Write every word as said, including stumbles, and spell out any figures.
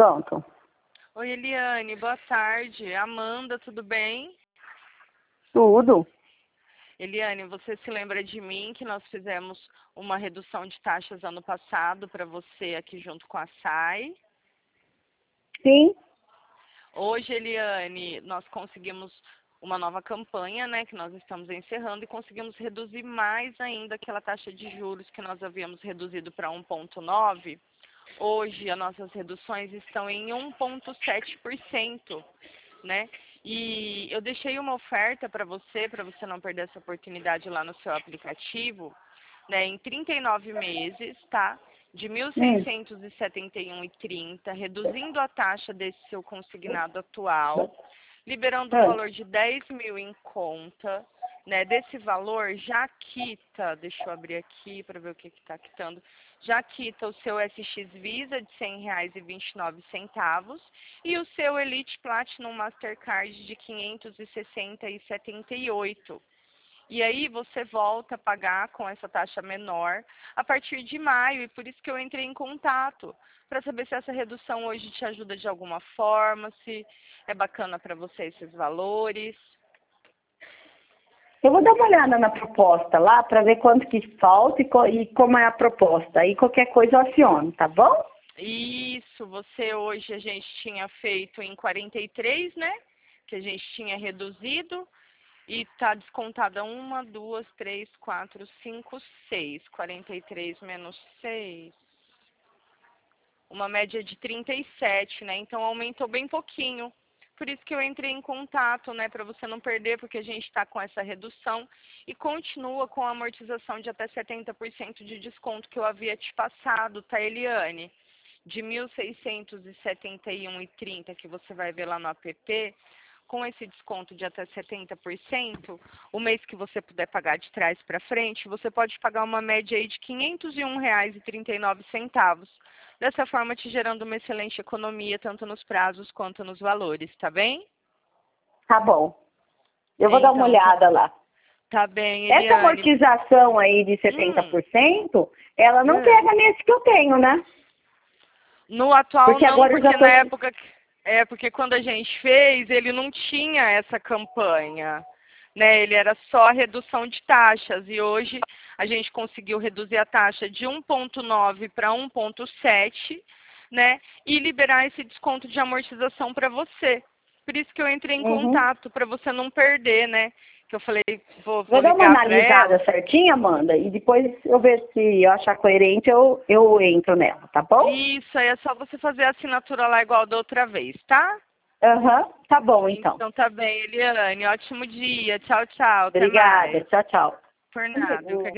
pronto. Oi, Eliane, boa tarde. Amanda, tudo bem? Tudo. Eliane, você se lembra de mim que nós fizemos uma redução de taxas ano passado para você aqui junto com a S A I? Sim. Hoje, Eliane, nós conseguimos uma nova campanha, né, que nós estamos encerrando e conseguimos reduzir mais ainda aquela taxa de juros que nós havíamos reduzido para um ponto nove. Hoje, as nossas reduções estão em um ponto sete por cento, né? E eu deixei uma oferta para você, para você não perder essa oportunidade lá no seu aplicativo, né, em trinta e nove meses, tá? De mil Hum. seiscentos e setenta e um reais e trinta centavos, reduzindo a taxa desse seu consignado atual, liberando o Ah, valor de dez mil em conta, né? Desse valor já quita, deixa eu abrir aqui para ver o que está quitando, já quita o seu F X Visa de cem reais e vinte e nove centavos e o seu Elite Platinum Mastercard de quinhentos e sessenta reais e setenta e oito centavos. E aí você volta a pagar com essa taxa menor a partir de maio, e por isso que eu entrei em contato, para saber se essa redução hoje te ajuda de alguma forma, se é bacana para você esses valores. eu vou dar uma olhada na proposta lá para ver quanto que falta e, co e como é a proposta. Aí qualquer coisa eu aciono, tá bom? Isso, você hoje a gente tinha feito em quarenta e três, né? Que a gente tinha reduzido. E está descontada uma, duas, três, quatro, cinco, seis. quarenta e três menos seis. Uma média de trinta e sete, né? Então aumentou bem pouquinho. Por isso que eu entrei em contato, né? Para você não perder, porque a gente está com essa redução e continua com a amortização de até setenta por cento de desconto que eu havia te passado, tá, Eliane? De mil seiscentos e setenta e um reais e trinta centavos que você vai ver lá no app. Com esse desconto de até setenta por cento, o mês que você puder pagar de trás para frente, você pode pagar uma média aí de quinhentos e um reais e trinta e nove centavos. Dessa forma, te gerando uma excelente economia, tanto nos prazos quanto nos valores, tá bem? Tá bom. Eu vou dar uma Então, tá, olhada lá. tá bem, Essa Eliane. amortização aí de setenta Hum, por cento, ela não é. pega nesse que eu tenho, né? No atual Porque não, agora eu já porque tô... na época... que- É, porque quando a gente fez, ele não tinha essa campanha. Né, ele era só a redução de taxas e hoje a gente conseguiu reduzir a taxa de um ponto nove para um ponto sete, né, e liberar esse desconto de amortização para você. Por isso que eu entrei em Uhum. contato, para você não perder, né, que eu falei, vou, vou Vou dar uma ligar para ela. analisada certinha, Amanda, e depois eu ver se eu achar coerente, eu, eu entro nela, tá bom? Isso, aí é só você fazer a assinatura lá igual da outra vez, tá? Aham, tá bom então. Então tá bem, Eliane, ótimo dia, tchau, tchau, até Obrigada, mais. tchau, tchau. Por nada, eu que